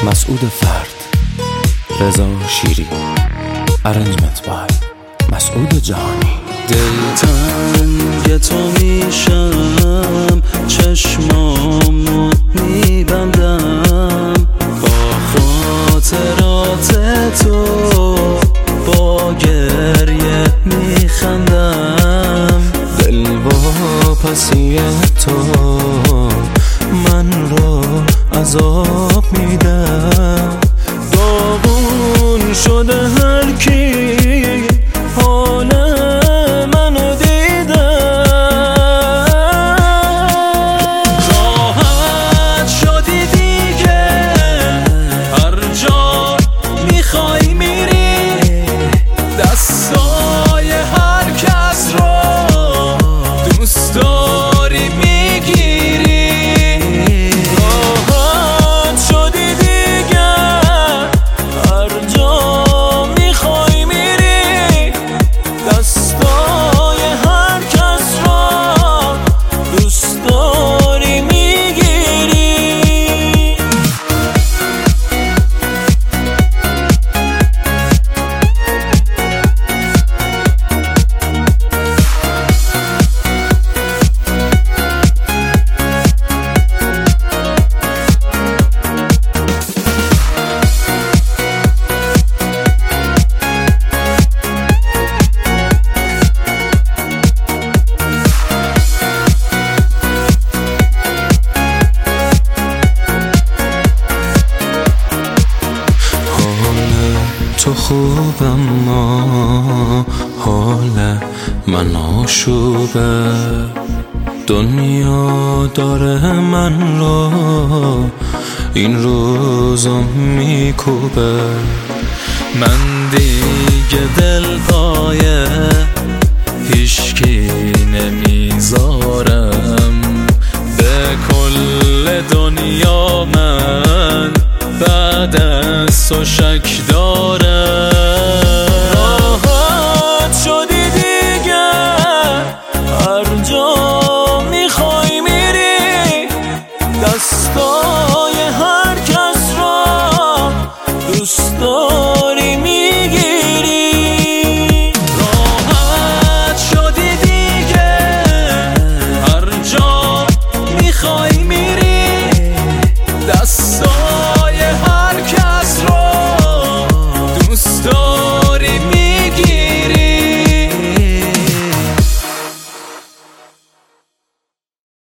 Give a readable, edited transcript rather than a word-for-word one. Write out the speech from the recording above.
مسعود فرد، رضا شیری، ارنجمنت بای مسعود جهانی. دلتنگ تو میشم، چشمامو میبندم، با خاطرات تو با گریه میخندم. دل واپسی تو من رو عذاب میدم. داغون شده هر کی حال منو دیده، راحت شدی دیگه، هر جا میخوای میری، دستای هر کس رو دوست داری میگیری. راحت شدی دیگه، هر جا میخوای میری، دستای هر کس رو دوست داری میگیری. تو خوب اما حال من آشوبه، دنیا داره من رو این روزا میکوبه. من دیگه دل پایه هیچکی نمیذارم،